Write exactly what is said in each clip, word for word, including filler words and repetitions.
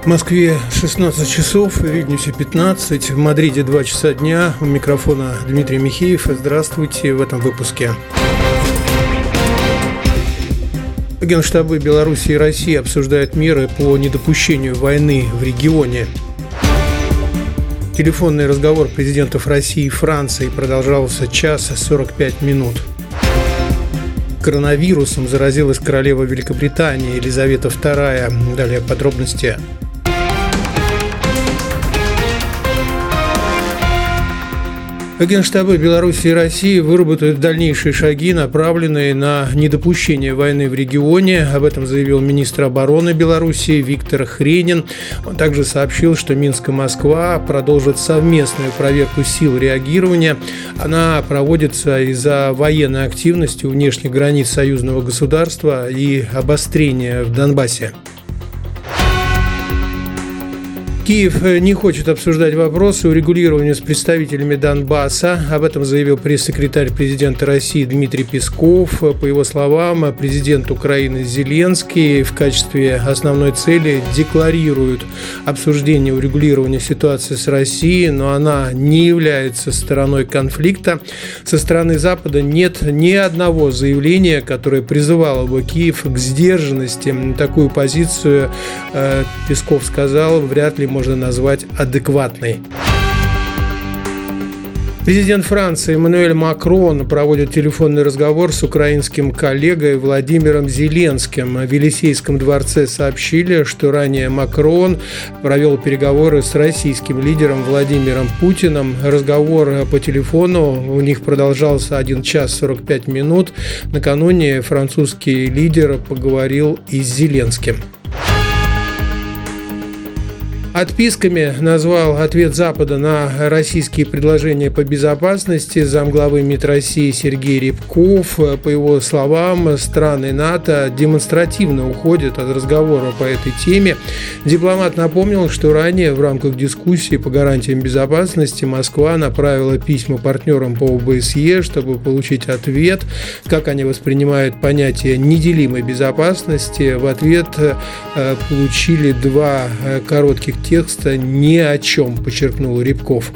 В Москве шестнадцать часов, в Вильнюсе пятнадцать, в Мадриде два часа дня. У микрофона Дмитрий Михеев. Здравствуйте в этом выпуске. Генштабы Беларуси и России обсуждают меры по недопущению войны в регионе. Телефонный разговор президентов России и Франции продолжался час сорок пять минут. Коронавирусом заразилась королева Великобритании Елизавета вторая. Далее подробности. Генштабы Беларуси и России выработают дальнейшие шаги, направленные на недопущение войны в регионе. Об этом заявил министр обороны Беларуси Виктор Хренин. Он также сообщил, что Минск и Москва продолжат совместную проверку сил реагирования. Она проводится из-за военной активности у внешних границ союзного государства и обострения в Донбассе. Киев не хочет обсуждать вопросы урегулирования с представителями Донбасса. Об этом заявил пресс-секретарь президента России Дмитрий Песков. По его словам, президент Украины Зеленский в качестве основной цели декларирует обсуждение урегулирования ситуации с Россией, но она не является стороной конфликта. Со стороны Запада нет ни одного заявления, которое призывало бы Киев к сдержанности. Такую позицию, Песков сказал, вряд ли можно назвать адекватной. Президент Франции Эммануэль Макрон проводит телефонный разговор с украинским коллегой Владимиром Зеленским. В Елисейском дворце сообщили, что ранее Макрон провел переговоры с российским лидером Владимиром Путиным. Разговор по телефону у них продолжался один час сорок пять минут. Накануне французский лидер поговорил и с Зеленским. Отписками назвал ответ Запада на российские предложения по безопасности замглавы МИД России Сергей Рябков. По его словам, страны НАТО демонстративно уходят от разговора по этой теме. Дипломат напомнил, что ранее в рамках дискуссии по гарантиям безопасности Москва направила письма партнерам по ОБСЕ, чтобы получить ответ, как они воспринимают понятие неделимой безопасности. В ответ получили два коротких текста «ни о чем», подчеркнул Рябков.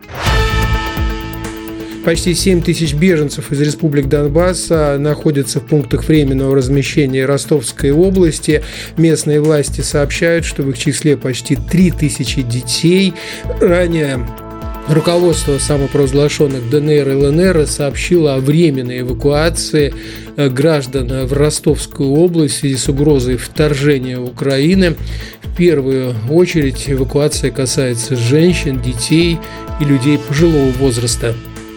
Почти семь тысяч беженцев из республик Донбасса находятся в пунктах временного размещения Ростовской области. Местные власти сообщают, что в их числе почти три тысячи детей. Ранее руководство самопровозглашенных ДНР и ЛНР сообщило о временной эвакуации граждан в Ростовскую область в связи с угрозой вторжения Украины. В первую очередь эвакуация касается женщин, детей и людей пожилого возраста.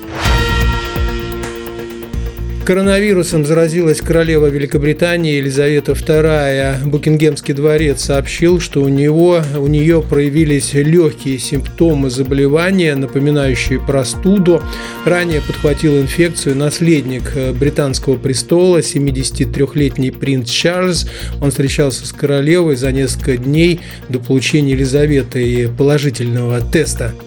Коронавирусом заразилась королева Великобритании Елизавета вторая. Букингемский дворец сообщил, что у него, у нее проявились легкие симптомы заболевания, напоминающие простуду. Ранее подхватил инфекцию наследник британского престола, семидесятитрёхлетний принц Чарльз. Он встречался с королевой за несколько дней до получения Елизаветой положительного теста.